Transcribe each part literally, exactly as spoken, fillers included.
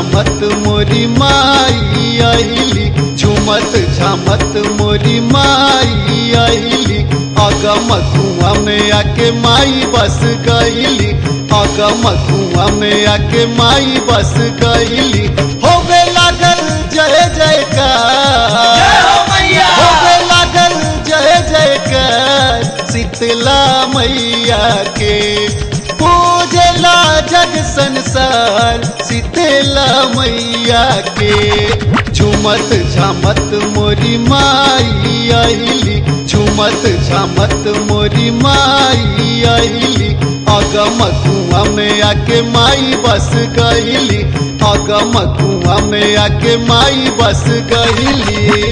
झामत मोरी माई आईली, झूमत झामत मोरी माई आईली। अगम कुआं में आके माई बस गईली, अगम कुआं में आके माई बस गईली। होवे लागल जय जयकार, होवे लागल जय जयकार शीतला मैया के। पूजेला जग संसार शीतला मैया के। झूमत झामत मोरी माई आईली, झूमत झामत मोरी माई आईली। अगम कुआं में आके माई बस गईली, अगम कुआं में आके माई बस गईली।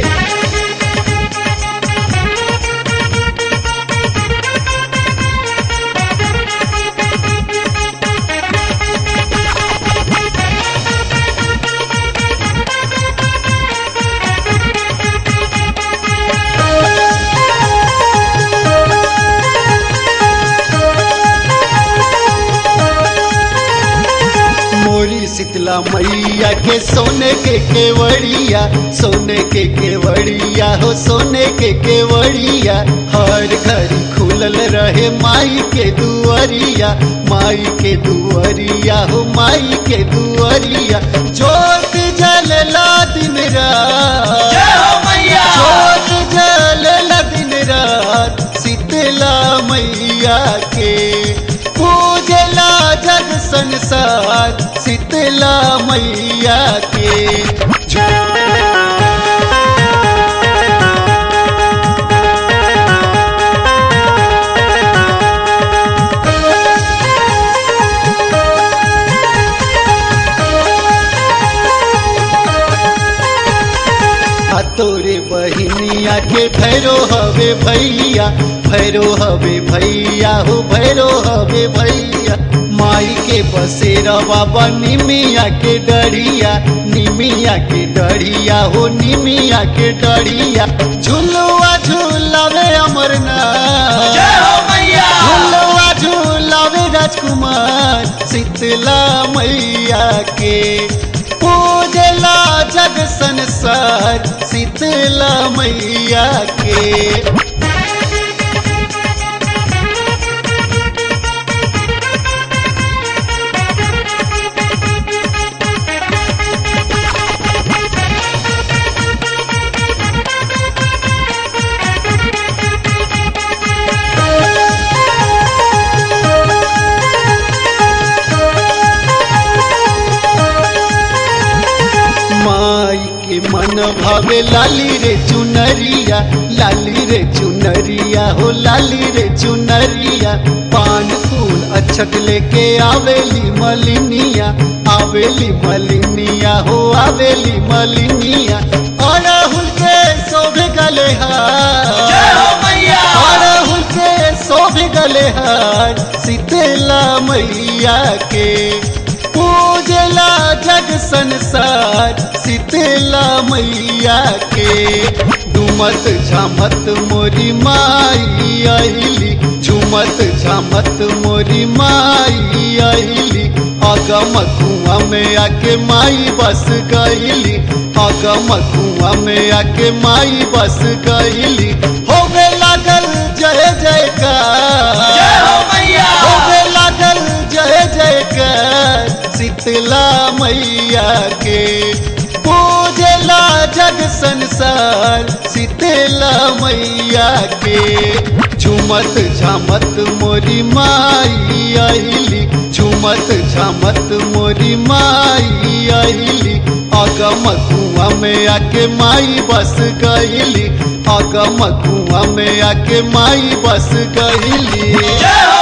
मोरी शीतला मैया के सोने के केवड़िया, सोने के केवड़िया हो सोने के केवड़िया। हर घड़ी खुलल रहे माई के दुआरिया, माई के दुआरिया हो माई के दुआरिया। जोत जलला दिन रात, जोत जलला दिन रात शीतला मैया के। पूजला जग संसार शीतला मैया के। तोरे बहिनिया के भैरो हवे भैया, भैरो हवे भैया हो भैरो हवे भैया। माई के बसेरा बाबा निमिया के डरिया, निमिया के डरिया हो निमिया के डरिया। झुलुआ झूलावे अमरनाथ, झुलुआ झूलावे राजकुमार शीतला मैया के। पूजला जग संसार शीतला मैया के। मन भावे लाली रे चुनरिया, लाली रे चुनरिया हो लाली रे चुनरिया। पान फूल अक्षत लेके आवेली मलिनिया, आवेली मलिनिया हो आवेली मलिनिया। अड़हुल के शोभे गले हार, अड़हुल के शोभे गले हार शीतला मैया के। पूजला जग संसार शीतला मैया के। झूमत झामत मोरी माई आईली, झूमत झामत मोरी माई आईली। अगम कुआं में आके माई बस गईली, अगम कुआं में आके माई बस गईली। होवे लागल जय जयकार, होवे लागल जय जयकार शीतला मैया के। पूजला जग संसार शीतला मैया के। झूमत झामत मोरी माई आईली, झूमत झामत मोरी माई आईली। अगम कुआं में आके माई बस गईली, अगम कुआं में आके माई बस गईली।